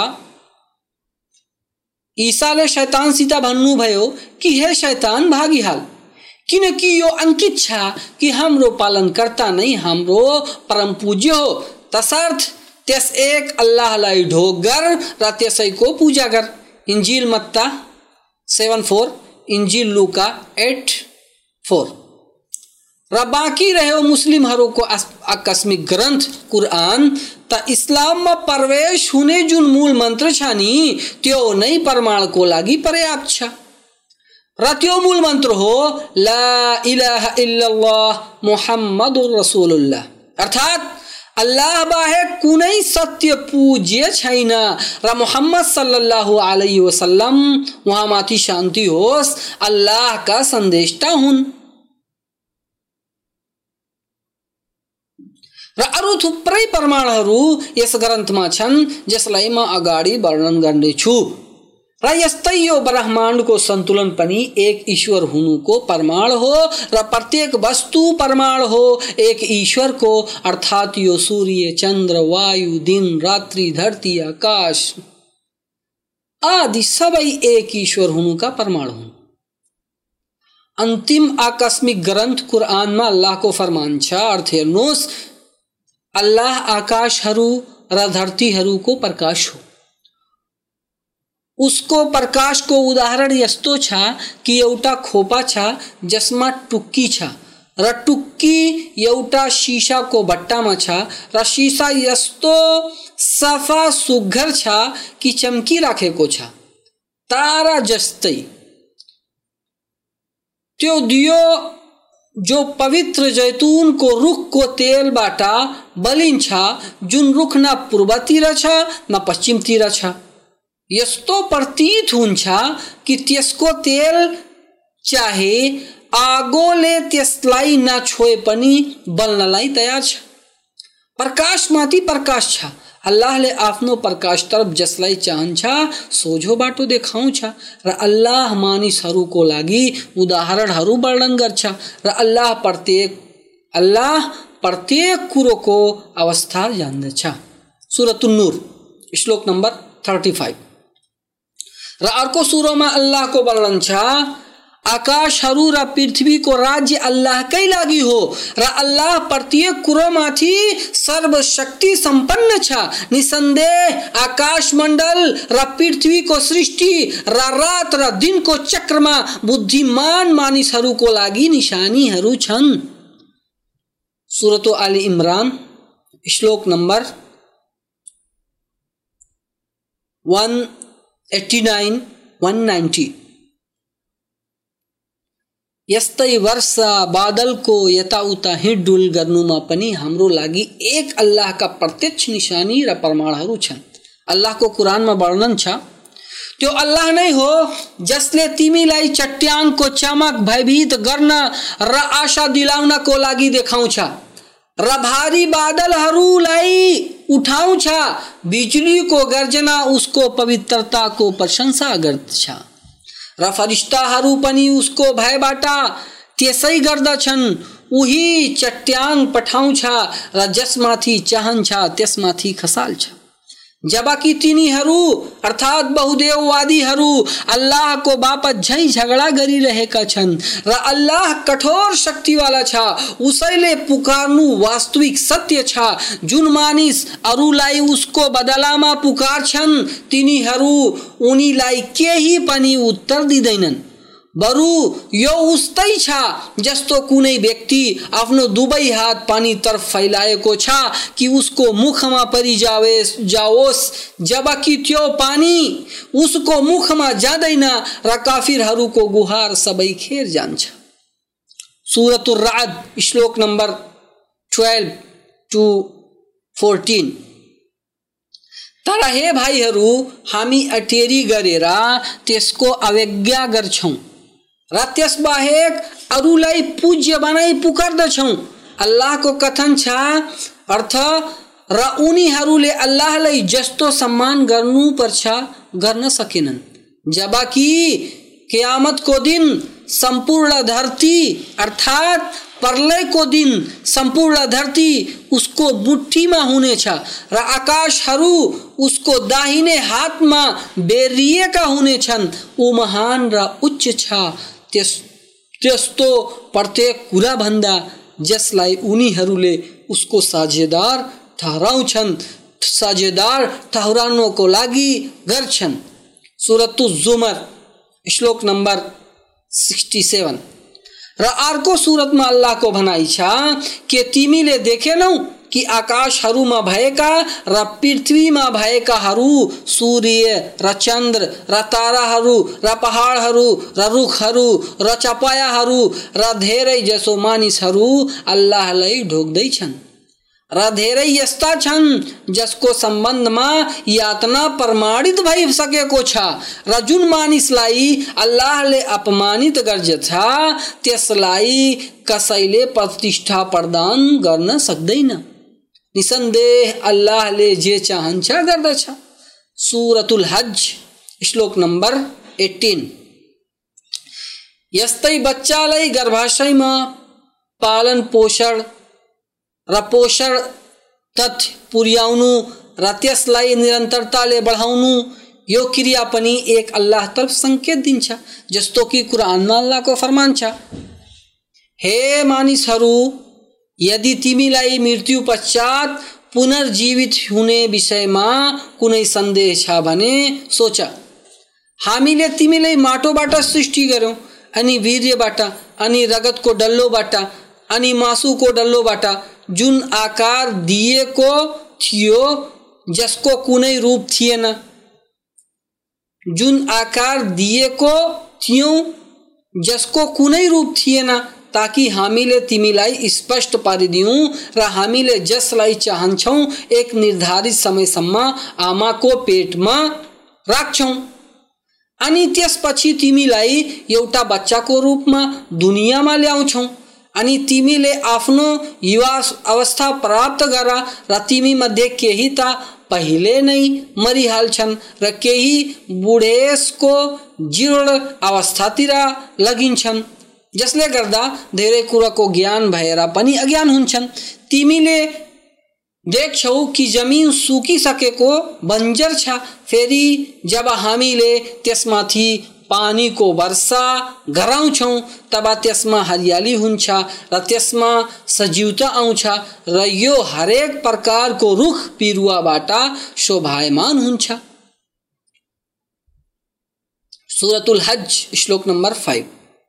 ईसाले शैतानसित भन्नुभयो कि हे शैतान भागिहाल, किनकि यो अंकित छ कि हाम्रो पालन करता नै हाम्रो परम पूज्य हो। तसर्थ त्यस एक अल्लाहलाई ढोक गर र त्यसैको पूजा गर। इन्जिल मत्ता सेवन फोर, इन्जिल लुका एट फोर। र बाँकी रह्यो मुस्लिमहरूको आकस्मिक ग्रन्थ कुरान, त इस्लाममा प्रवेश हुने जुन मूल मन्त्र छ नि त्यो नै प्रमाणको लागि पर्याप्त छ। र त्यो मूल मन्त्र हो ला इलाहा इल्लल्लाह मुहम्मदुर रसूलुल्लाह, अर्थात् अल्लाह बाहेक कुनै सत्य पूज्य छैन र मुहम्मद सल्लल्लाहु अलैहि वसल्लम उहाँमाथि शान्ति होस् अल्लाहका सन्देशता हुन्। र अरू थुप्रै प्रमाणहरू यस ग्रन्थमा छन् जसलाई म अगाडि वर्णन गर्नेछु। र यस्तै यो ब्रह्माण्डको सन्तुलन पनि एक ईश्वर हुनुको प्रमाण हो र प्रत्येक वस्तु प्रमाण हो एक ईश्वरको, अर्थात् यो सूर्य, चन्द्र, वायु, दिन, रात्रि, धरती, आकाश आदि सबै एक ईश्वर हुनुका प्रमाण हुन्। अन्तिम आकस्मिक ग्रन्थ कुरानमा अल्लाहको फरमान छ, अर्थ हेर्नुहोस्, अल्लाह आकाशहरू र धरतीहरूको प्रकाश हो। उसको प्रकाश को उदाहरण यस्तो छ कि एउटा खोपा छ जसमा टुक्की छ र टुक्की एउटा शीशाको भट्टामा छ र शीशा यस्तो सफा सुघ्घर छ कि चम्किराखेको छ, तारा जस्तै। त्यो दियो जो पवित्र जैतूनको रुखको तेलबाट बलिन्छ, जुन रुख न पूर्वतिर छ न पश्चिमतिर छ। यस्तो प्रतीत हुन्छ कि त्यसको तेल चाहे आगोले त्यसलाई नछोए पनि बल्नलाई तयार छ। प्रकाशमाथि प्रकाश छ। अल्लाहले आफ्नो प्रकाश तरफ जसलाई चाहन्छ सोझो बाटो देखाउँछ र अल्लाह मानिसहरूको लागि उदाहरणहरू वर्णन गर्छ र अल्लाह प्रत्येक अल्लाह प्रत्येक कुरोको अवस्था जान्दछ। सूरतुन नूर श्लोक नम्बर पैंतीस। र अर्को सुरोमा अल्लाहको वर्णन छ, आकाशहरू र पृथ्वीको राज्य अल्लाहकै लागि हो र अल्लाह प्रत्येक कुरोमाथि सर्वशक्ति सम्पन्न छ। निसन्देह आकाशमण्डल र पृथ्वीको सृष्टि र रात र दिनको चक्रमा बुद्धिमान मानिसहरूको लागि निशानीहरू छन्। सूरत आली इमरान श्लोक नम्बर एक सौ नवासी एक सौ नब्बे। यस्तै वर्षा बादलको यताउता हिँडडुल गर्नुमा पनि हाम्रो लागि एक अल्लाहका प्रत्यक्ष निशानी र प्रमाणहरू छन्। अल्लाहको कुरानमा वर्णन छ, त्यो अल्लाह नै हो जसले तिमीलाई चट्याङको चमक भयभीत गर्न र आशा दिलाउनको लागि देखाउँछ र भारी बादलहरूलाई उठाउँछ। बिजुलीको गर्जना उसको पवित्रताको प्रशंसा गर्दछ र फरिश्ताहरू पनि उसको भयबाट त्यसै गर्दछन्। उही चट्याङ पठाउँछ र जसमाथि चाहन्छ त्यसमाथि खसाल्छ। जबकि तिनीहरू अर्थात बहुदेववादीहरू अल्लाहको बापत झै झगडा गरिरहेका छन् र अल्लाह कठोर शक्तिवाला छ। उसैले पुकार्नु वास्तविक सत्य छ। जुन मानिस अरूलाई उसको बदलामा पुकार्छन् तिनीहरू उनीलाई केही पनि उत्तर दिँदैनन्। बरु यो उस्तै छ जस्तो कुनै व्यक्ति आफ्नो दुवै हात पानी तर्फ फैलाएको छ कि उसको मुखमा परिजाओस् जाओस्, जबकि त्यो पानी उसको मुखमा जाँदैन र काफिरहरूको गुहार सबै खेर जान्छ। सूरतुर राद श्लोक नम्बर बाह्र टु चौध। तर हे भाइहरू, हामी अटेरी गरेर त्यसको अवज्ञा गर्छौं र त्यसबाहेक अरूलाई पूज्य बनाई पुकार्दछौं। अल्लाहको कथन छ अर्थ र उनीहरूले अल्लाहलाई जस्तो सम्मान गर्नुपर्छ गर्न सकेनन्, जबकि कियामतको दिन सम्पूर्ण धरती अर्थात प्रलयको दिन सम्पूर्ण धरती उसको मुट्ठीमा हुनेछ र आकाशहरू उसको दाहिने हातमा बेरिएका हुनेछन्। ऊ महान र उच्च छ, त्यस त्यस्तो प्रत्येक कुरा भन्दा जसलाई उनीहरूले उसको साझेदार ठहराउँछन्, साझेदार ठहराउनको लागि गर्छन्। सूरत जुमर श्लोक नम्बर सड़सठ। र अर्को सुरतमा अल्लाहको भनाइ छ के तिमीले देखेनौ कि आकाशहरूमा भएका र पृथ्वीमा भएकाहरू, सूर्य र चन्द्र र ताराहरू र पहाडहरू र रुखहरू र चपायाहरू र धेरै जसो मानिसहरू अल्लाहलाई ढोक्दैछन् र धेरै यस्ता छन् जसको सम्बन्धमा यातना प्रमाणित भइसकेको छ र जुन मानिसलाई अल्लाहले अपमानित गर्दछ त्यसलाई कसैले प्रतिष्ठा प्रदान गर्न सक्दैन। निसन्देह अल्लाहले जे चाहन्छ गर्दछ। सूरतुल हज श्लोक नम्बर अठार। यस्तै बच्चालाई गर्भाशयमा पालन पोषण र पोषण तथ्य पुर्याउनु र त्यसलाई निरन्तरताले बढाउनु यो क्रिया पनि एक अल्लाह तर्फ संकेत दिन्छ। जस्तो कि कुरानमा अल्लाहको फरमान छ, हे मानिसहरू, यदि तिमीलाई मृत्यु पश्चात पुनर्जीवित हुने विषयमा कुनै सन्देह छ भने सोच। हामीले तिमीलाई माटोबाट सृष्टि गर्यौं, अनि वीर्यबाट, अनि रगतको डल्लोबाट, अनि मासुको डल्लोबाट, जुन आकार दिएको थियो जसको कुनै रूप थिएन, जुन आकार दिएको थियो जसको कुनै रूप थिएन, ताकि हामीले तिमीलाई स्पष्ट पारिदियौं र हामीले जसलाई चाहन्छौं एक निर्धारित समयसम्म आमाको पेटमा राख्छौं, अनि त्यसपछि तिमीलाई एउटा बच्चाको रूपमा दुनियाँमा ल्याउँछौं, अनि तिमीले आफ्नो युवा अवस्था प्राप्त गर र तिमी मध्ये केही त पहिले नै मरिहाल्छन् र केही बुढेसको जीर्ण अवस्थातिर लगिन्छन्, जसले गर्दा धेरै कुराको ज्ञान भएर पनि अज्ञान हुन्छन्। तिमीले देख्छौ कि जमिन सुकिसकेको बन्जर छ, फेरि जब हामीले त्यसमाथि पानीको वर्षा गराउँछौं तब त्यसमा हरियाली हुन्छ र त्यसमा सजीवता आउँछ र यो हरेक प्रकारको रुख बिरुवाबाट शोभायमान हुन्छ। सूरतुल हज श्लोक नम्बर पाँच।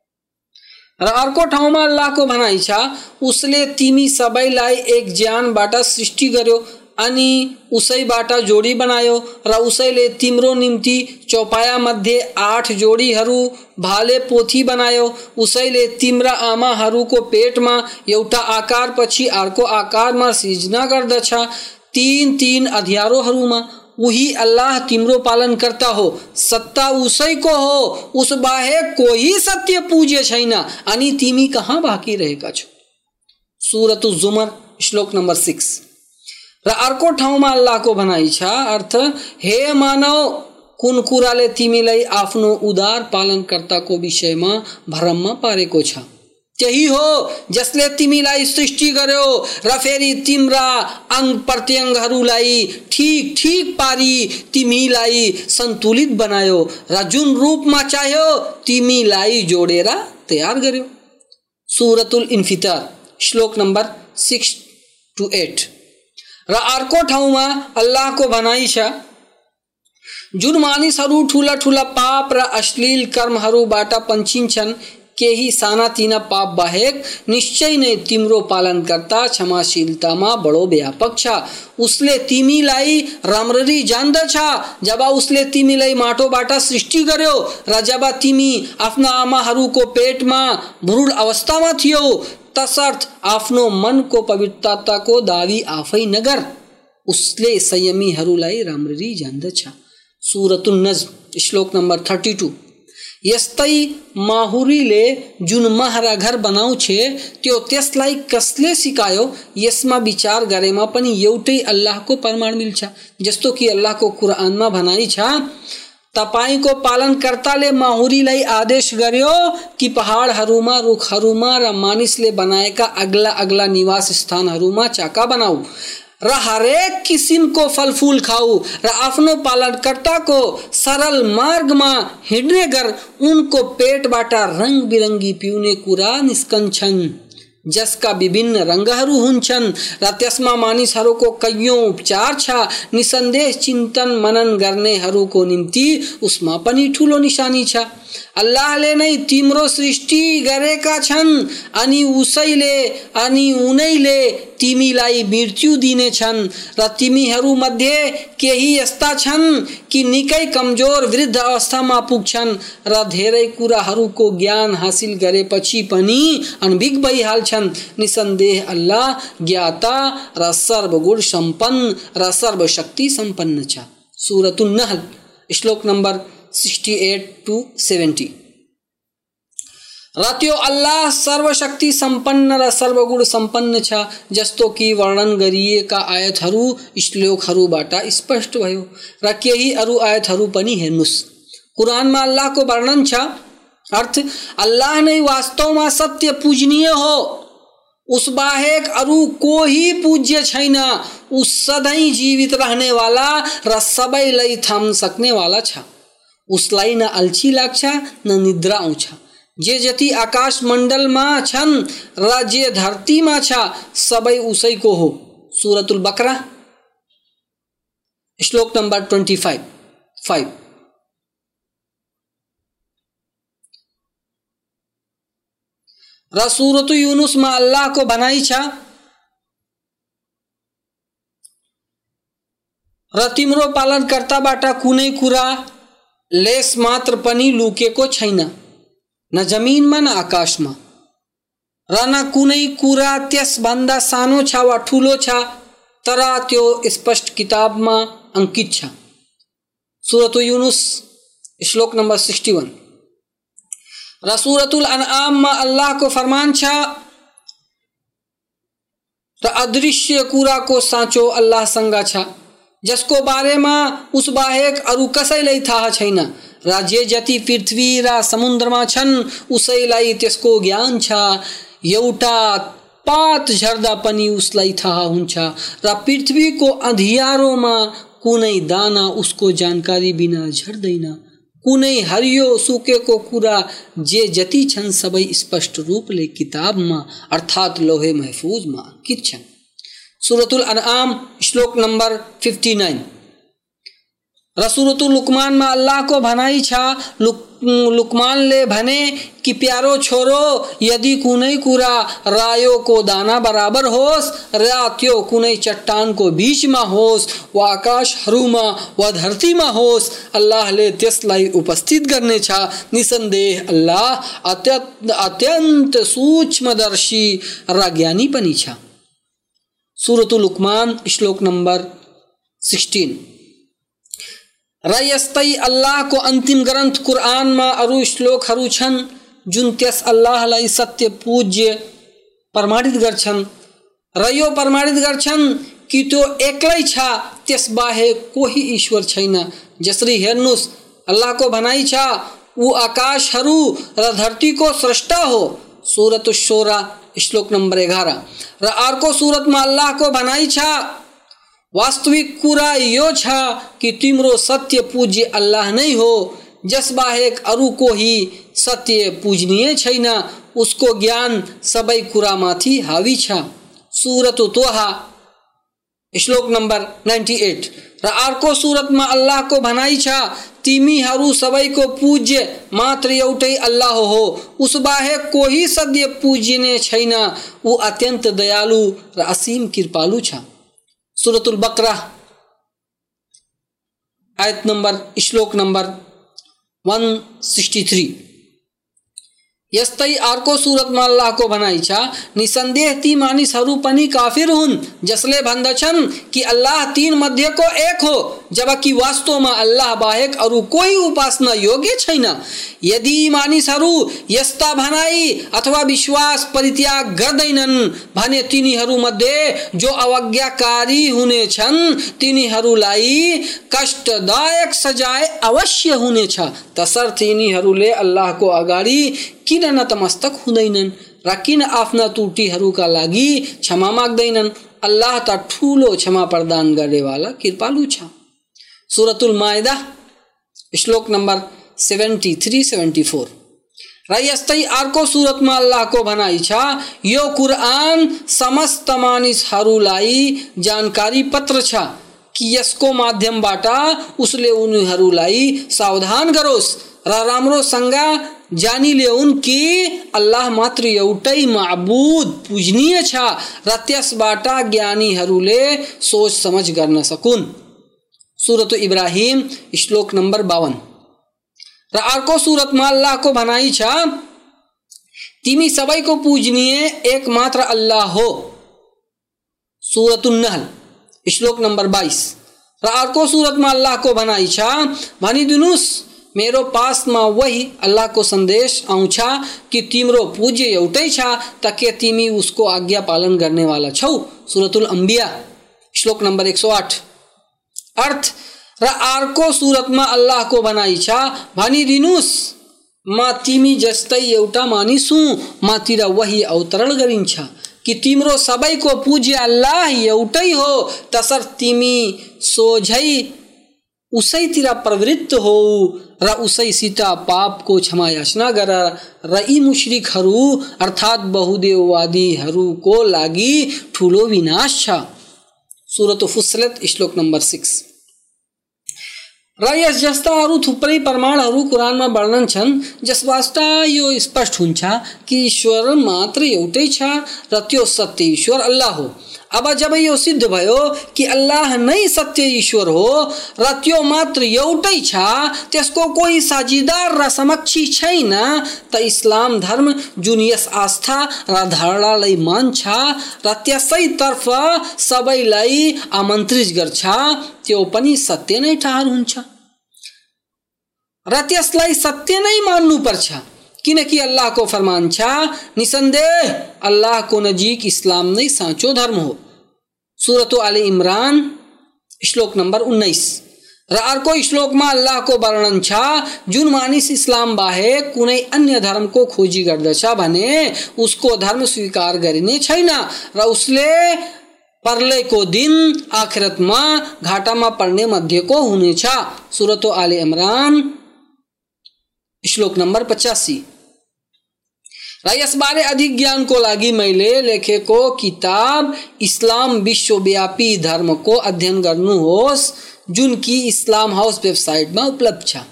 र अर्को ठाउँमा अल्लाहको भनाइ छ, उसले तिमी सबैलाई एक ज्यानबाट सृष्टि गर्यो अनि उसैबाट जोडी बनायो र उसैले तिम्रो निम्ति चौपाया मध्ये आठ जोडीहरू भाले पोथी बनायो। उसैले तिम्रा आमाहरूको पेटमा एउटा आकार पछि अर्को आकारमा सिर्जना गर्दछ, तीन तीन अँध्यारोहरूमा। उही अल्लाह तिम्रो पालन करता हो, सत्ता उसैको हो, उस बाहेक कोही सत्य पूज्य छैन, अनि तिमी कहाँ बाँकी रहेका छौ। सूरत जुमर श्लोक नम्बर छः। र अर्को ठाउँमा अल्लाहको भनाइ छ, अर्थ, हे मानव, कुन कुराले तिमीलाई आफ्नो उदार पालनकर्ताको विषयमा भ्रममा पारेको छ, त्यही हो जसले तिमीलाई सृष्टि गर्यो र फेरि तिम्रा अंग प्रत्यङ्गहरूलाई ठीक ठीक पारी तिमीलाई सन्तुलित बनायो र जुन रूपमा चाह्यो तिमीलाई जोडेर तयार गर्यो। सूरतुल इन्फितार श्लोक नम्बर सिक्स टु एट। र अर्को ठाउँमा अल्लाहको भनाइ छ, जुन मानिसहरू ठुला ठुला पाप र अश्लील कर्महरूबाट पन्छिन्छन्, केही सानातिना पाप बाहेक निश्चय नै तिम्रो पालनकर्ता क्षमाशीलतामा बडो व्यापक छ। उसले तिमीलाई राम्ररी जान्दछ। जब उसले तिमीलाई माटोबाट सृष्टि गर्यो र जब तिमी आफ्ना आमाहरूको पेटमा भ्रूण अवस्थामा थियौ, तसर्थ आफ्नो मनको पवित्रताको दावी आफै नगर, उसले संयमीहरूलाई राम्ररी जान्दछ। सूरतुन नज्म श्लोक नम्बर बत्तीस। यस्तै माहुरीले जुन महरा घर बनाउँछ त्यो त्यसलाई कसले सिकायो, यसमा विचार गरेमा पनि एउटै अल्लाहको प्रमाण मिल्छ। जस्तो कि अल्लाहको कुरानमा भनाइ छ, तपाईको पालनकर्ताले माहुरीलाई आदेश गर्यो कि पहाडहरूमा, रुखहरूमा र मानिसले बनाएका अग्ला अग्ला निवास स्थानहरूमा चाका बनाऊ र हरेक किसिमको फलफूल खाऊ र आफ्नो पालनकर्ताको सरल मार्गमा हिँड्ने गर। उनको पेटबाट रङ बिरङ्गी पिउने कुरा निस्कन्छन् जसका विभिन्न रङ्गहरू हुन्छन् र त्यसमा मानिसहरूको कैयौं उपचार छ। निसन्देह चिन्तन मनन गर्नेहरूको निम्ति उसमा पनि ठूलो निशानी छ। अल्लाहले नै तिम्रो सृष्टि गरेका छन् अनि उसैले अनि उनैले तिमीलाई मृत्यु दिनेछन् र तिमीहरू मध्ये केही यस्ता छन् कि निकै कमजोर वृद्ध अवस्थामा पुग्छन् र धेरै कुराहरूको ज्ञान हासिल गरेपछि पनि अनभिज्ञ भइहाल्छन्। निसन्देह अल्लाह ज्ञाता र सर्वगुण सम्पन्न र सर्वशक्ति सम्पन्न छ। सूरतुन नहल श्लोक नंबर अड़सठ टू सत्तर। र त्यो अल्लाह सर्वशक्ति सम्पन्न र सर्वगुण सम्पन्न छ जस्तो कि वर्णन गरिएका आयतहरू श्लोकहरूबाट स्पष्ट भयो र केही अरू आयतहरू पनि हेर्नुस्। कुरानमा अल्लाहको वर्णन छ, अर्थ अल्लाह नै वास्तवमा सत्य पूजनीय हो, उस बाहेक अरू कोही पूज्य छैन। ऊ सधैँ जीवित रहने वाला र सबैलाई थाम्न सक्ने वाला छ। उसलाई न अल्छी लाग्छ न निद्रा आउँछ। जे जति आकाश मण्डलमा छन् र जे धरतीमा छ सबै उसैको हो। सूरतुल बकरा श्लोक नंबर पच्चीस फाइव। र सूरत यूनुसमा अल्लाहको भनाइ छ, र तिम्रो पालनकर्ताबाट कुनै कुरा लेस मात्र पनि लुकेको छैन, न जमिनमा न आकाशमा, र न कुनै कुरा त्यसभन्दा सानो छ वा ठुलो छ, तर त्यो स्पष्ट किताबमा अंकित छ। सूरत यूनुस श्लोक नंबर इकसठ। र सूरतुल अनआममा अल्लाहको फरमान छ, र अदृश्य कुराको साँचो अल्लाहसँग छ जसको बारेमा उस बाहेक अरू कसैलाई थाहा छैन, र जे जति पृथ्वी र समुद्रमा छन् उसैलाई त्यसको ज्ञान छ। एउटा पात झर्दा पनि उसलाई थाहा हुन्छ र पृथ्वीको अँधियारोमा कुनै दाना उसको जानकारी बिना झर्दैन। कुनै हरियो सुकेको कुरा जे जति छन् सबै स्पष्ट रूपले किताबमा अर्थात लोहे महफूजमा अंकित छन्। सूरतुल अनआम श्लोक नंबर उनसठ। र सूरतुल लुकमानमा अल्लाहको भनाइ छ, लुक लुकमानले भने कि प्यारो छोरो, यदि कुनै कुरा रायोको दाना बराबर होस् र त्यो कुनै चट्टानको बीचमा होस् वा आकाशहरूमा वा धरतीमा होस्, अल्लाहले त्यसलाई उपस्थित गर्नेछ। निसन्देह अल्लाह अत्यन्त अत्यन्त सूक्ष्मदर्शी र ज्ञानी पनि छ। सूरतुल लुकमान श्लोक नंबर सोह्र। र यस्तै अल्लाहको अन्तिम ग्रन्थ कुरानमा अरू श्लोकहरू छन् जुन त्यस अल्लाहलाई सत्य पूज्य प्रमाणित गर्छन् र यो प्रमाणित गर्छन् कि त्यो एक्लै छ, त्यसबाहेक कोही ईश्वर छैन। जसरी हेर्नुस्, अल्लाहको भनाइ छ, ऊ आकाशहरू र धरतीको स्रष्टा हो। सूरत शोरा श्लोक नंबर एघार। र अर्को सूरतमा अल्लाहको भनाइ छ, वास्तविक कुरा यो छ कि तिम्रो सत्य पूज्य अल्लाह नै हो, जसबाहेक अरू कोही सत्य पूजनीय छैन। उसको ज्ञान सबै कुरामाथि हावी छ। सूरत तोहा श्लोक नंबर अट्ठानब्बे। र अर्को सूरतमा अल्लाहको भनाइ छ, तिमीहरू सबैको पूज्य मात्र एउटै अल्लाह हो, उसबाहेक कोही सत्य पूजनीय छैन। ऊ अत्यन्त दयालु र असीम कृपालु छ। सूरतुल बकरा आयत नंबर श्लोक नंबर एक सौ तिरसठ। यस्तै अर्को सूरतमा अल्लाहको भनाइ छ, निसन्देह ती मानिसहरू पनि काफिर हुन् जसले भन्दछन् कि अल्लाह तीन मध्येको एक हो, जबकि वास्तवमा अल्लाह बाहेक अरू कोही उपासना योग्य छैन। यदि मानिसहरू यस्ता भनाइ अथवा विश्वास परित्याग गर्दैनन् भने तिनीहरूमध्ये जो अवज्ञाकारी हुनेछन् तिनीहरूलाई कष्टदायक सजाय अवश्य हुनेछ, तसर्थ यिनीहरूले अल्लाहको अगाडि किन नतमस्तक हुँदैनन् र किन आफ्ना त्रुटिहरूका लागि क्षमा माग्दैनन्। अल्लाह त ठूलो क्षमा प्रदान गर्नेवाला कृपालु छ। सूरतुल माइदा श्लोक नम्बर तिहत्तर चौहत्तर। र यस्तै अर्को सूरतमा अल्लाहको भनाइ छ, यो कुरान समस्त मानिसहरूलाई जानकारी पत्र छ कि यसको माध्यमबाट उसले उनीहरूलाई सावधान गरोस् र राम्रोसँग जानिल्याउन् कि अल्लाह मात्र एउटै माबुद पूजनीय छ र त्यसबाट ज्ञानीहरूले सोच समझ गर्न सकुन्। सूरत इब्राहिम श्लोक नम्बर बावन। र अर्को सूरतमा अल्लाहको भनाइ छ, तिमी सबैको पूजनीय एक मात्र अल्लाह हो। सूरतुन नहल श्लोक नम्बर बाईस। र अर्को सूरतमा अल्लाहको भनाइ छ, भनिदिनुस् मेरो पासमा वही अल्लाहको सन्देश आउँछ कि तिम्रो पूज्य एउटै छ, त के तिमी उसको आज्ञा पालन गर्नेवाला छौ। सूरतुल अम्बिया श्लोक नम्बर एक सौ आठ। अर्थ र अर्को सूरतमा अल्लाहको भनाइ छ, भनिदिनुस् म तिमी जस्तै एउटा मानिस हुँ, मतिर वही अवतरण गरिन्छ कि तिम्रो सबैको पूज्य अल्लाह एउटै हो, तसर्थ तिमी सोझै उसैतिर प्रवृत्त हो र उसैसित पापको क्षमा याचना गर र यी मुश्रिकहरू अर्थात् बहुदेववादीहरूको लागि ठूलो विनाश छ। सूरत फुस्सिलत श्लोक नम्बर छः। र यस जस्ता अरू थुप्रै प्रमाणहरू कुरानमा वर्णन छन् जसबाट यो स्पष्ट हुन्छ कि ईश्वर मात्र एउटै छ र त्यो सत्य ईश्वर अल्लाह हो। अब जब यो सिद्ध भयो कि अल्लाह नै सत्य ईश्वर हो र त्यो मात्र एउटै छ, त्यसको कोही साझीदार र समकक्षी छैन, त इस्लाम धर्म जुन यस आस्था र धारणालाई मान्छ र त्यसैतर्फ सबैलाई आमन्त्रित गर्छ, त्यो पनि सत्य नै ठहर हुन्छ र त्यसलाई सत्य नै मान्नुपर्छ, किनकि अल्लाहको फरमान छ, निसन्देह अल्लाहको नजिक इस्लाम नै साँचो धर्म हो। सूरत आले इमरान श्लोक नम्बर उन्नाइस। र अर्को श्लोकमा अल्लाहको वर्णन छ, जुन मानिस इस्लाम बाहेक कुनै अन्य धर्मको खोजी गर्दछ भने उसको धर्म स्वीकार गरिने छैन र उसले प्रलयको दिन आखिरतमा घाटामा पर्ने मध्येको हुनेछ। सूरत आले इमरान श्लोक नम्बर पचासी। र यसबारे अधिक ज्ञानको लागि मैले लेखेको किताब इस्लाम विश्वव्यापी धर्मको अध्ययन गर्नुहोस्, जुन कि इस्लाम हाउस वेबसाइटमा उपलब्ध छ।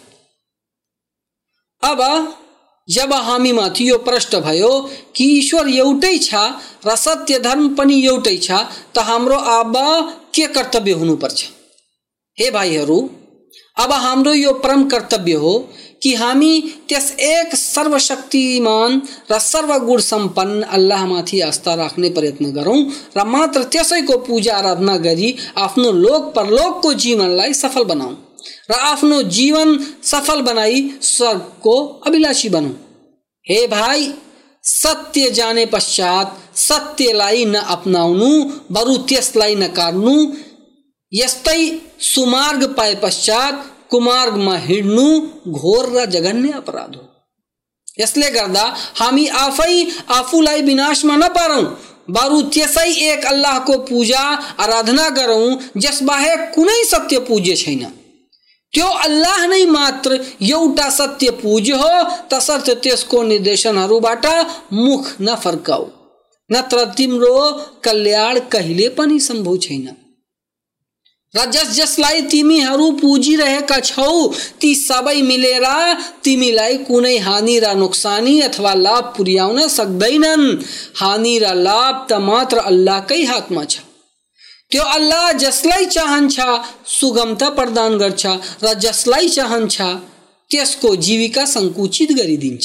अब जब हामीमाथि यो प्रश्न भयो कि ईश्वर एउटै छ र सत्य धर्म पनि एउटै छ, त हाम्रो अब के कर्तव्य हुनुपर्छ? हे भाइहरू, अब हाम्रो यो परम कर्तव्य हो कि हामी त्यस एक सर्वशक्तिमान र सर्वगुण सम्पन्न अल्लाहमाथि आस्था राख्ने प्रयत्न गरौँ र मात्र त्यसैको पूजा आराधना गरी आफ्नो लोक परलोकको जीवनलाई सफल बनाऊ र आफ्नो जीवन सफल बनाई स्वर्गको अभिलाषी बनौँ। हे भाइ, सत्य जाने पश्चात सत्यलाई न अपनाउनु बरु त्यसलाई नकार्नु, यस्तै सुमार्ग पाए पश्चात कुमार्गमा हिँड्नु घोर र जघन्य अपराध हो। यसले गर्दा हामी आफै आफूलाई विनाशमा नपारौं, बरु त्यसै एक अल्लाहको पूजा आराधना गरौं जसबाहेक कुनै सत्य पूज्य छैन। त्यो अल्लाह नै मात्र एउटा सत्य पूज्य हो, तसर्थ त्यसको निर्देशनहरूबाट मुख नफर्काऊ, नत्र तिम्रो कल्याण कहिले पनि सम्भव छैन। र जस जसलाई तिमीहरू पुजिरहेका छौ ती सबै मिलेर तिमीलाई कुनै हानि र नोक्सानी अथवा लाभ पुर्याउन सक्दैनन्। हानि र लाभ त मात्र अल्लाहकै हातमा छ। त्यो अल्लाह जसलाई चाहन्छ सुगमता प्रदान गर्छ र जसलाई चाहन्छ त्यसको जीविका संकुचित गरिदिन्छ।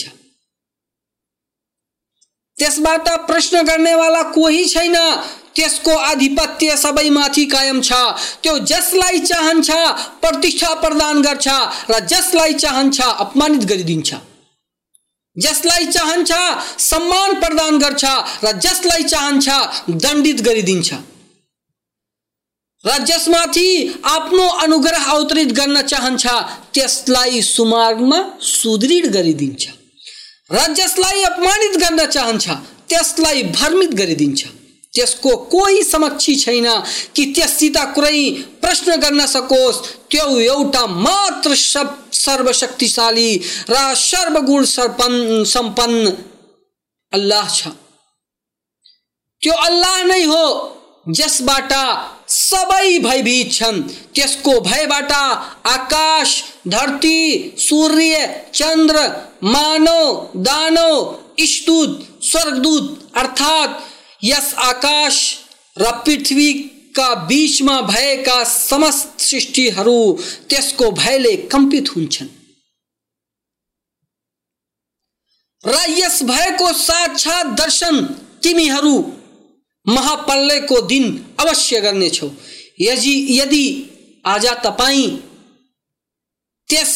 त्यसबाट प्रश्न गर्नेवाला कोही छैन। त्यसको आधिपत्य सबैमाथि कायम छ। त्यो जसलाई चाहन्छ प्रतिष्ठा प्रदान गर्छ र जसलाई चाहन्छ अपमानित गरिदिन्छ। जसलाई चाहन्छ सम्मान प्रदान गर्छ र जसलाई चाहन्छ दण्डित गरिदिन्छ र जसमाथि आफ्नो अनुग्रह अवतरित गर्न चाहन्छ त्यसलाई सुमार्गमा सुदृढ गरिदिन्छ र जसलाई अपमानित गर्न चाहन्छ त्यसलाई भ्रमित गरिदिन्छ। त्यसको कोही समक्षी छैन कि त्यससित कुनै प्रश्न गर्न सकोस्। त्यो एउटा मात्र सर्वशक्तिशाली र सर्वगुण सम्पन्न अल्लाह छ। त्यो अल्लाह नै हो जसबाट सबै भयभीत छन्। त्यसको भयबाट आकाश, धरती, सूर्य, चन्द्र, मानव, दानव, इष्टदूत, स्वर्गदूत अर्थात यस आकाश र पृथ्वीका बीचमा भएका समस्त सृष्टिहरू त्यसको भयले कम्पित हुन्छन् र यस भयको साक्षात दर्शन तिमीहरू महाप्रलयको दिन अवश्य गर्नेछौ। यदि यदि आज तपाईं त्यस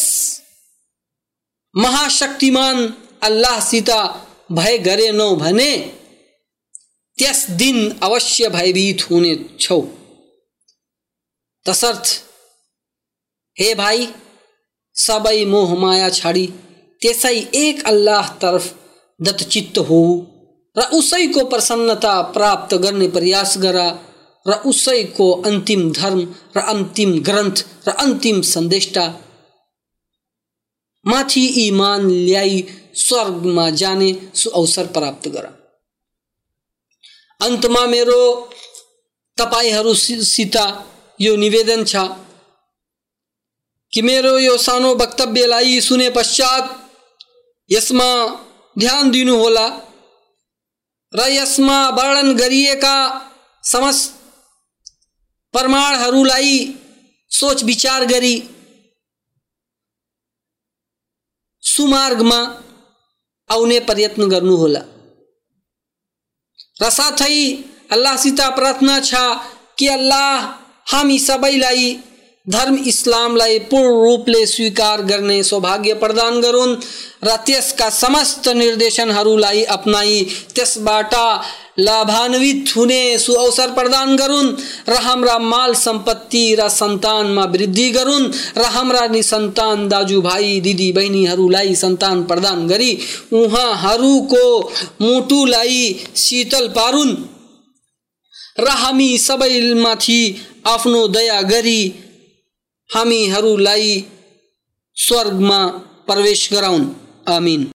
महाशक्तिमान अल्लाहसित भय गरेनौ भने त्यस दिन अवश्य भयभीत हुनेछौ। तसर्थ हे भाइ, सबै मोह माया छाडी त्यसै एक अल्लाह तर्फ दत्तचित्त हो र उसैको प्रसन्नता प्राप्त गर्ने प्रयास गर र उसैको अन्तिम धर्म र अन्तिम ग्रन्थ र अन्तिम सन्देष्टा माथि ईमान ल्याई स्वर्गमा जाने सुअवसर प्राप्त गर। अन्तमा मेरो तपाईहरुसित यो निवेदन छ कि मेरो यो सानो वक्तव्यलाई सुने पश्चात यसमा ध्यान दिनु होला र यसमा वर्णन गरिएका समस्त प्रमाणहरूलाई सोच विचार गरी सुमार्गमा आउने प्रयत्न गर्नु होला र साथै अल्लाहसित प्रार्थना छ कि अल्लाह हामी सबैलाई धर्म इस्लामलाई पूर्ण रूपले स्वीकार गर्ने सौभाग्य प्रदान गरून् र त्यसका समस्त निर्देशनहरूलाई अपनाई त्यसबाट लाभान्वित हुने सुअवसर प्रदान गरून् र हाम्रा माल सम्पत्ति र सन्तानमा वृद्धि गरून् र हाम्रा निसन्तान दाजुभाइ दिदी बहिनीहरूलाई सन्तान प्रदान गरी उहाँहरूको मुटुलाई शीतल पारुन् र हामी सबैमाथि आफ्नो दया गरी हामीहरूलाई स्वर्गमा प्रवेश गराउन्। आमीन।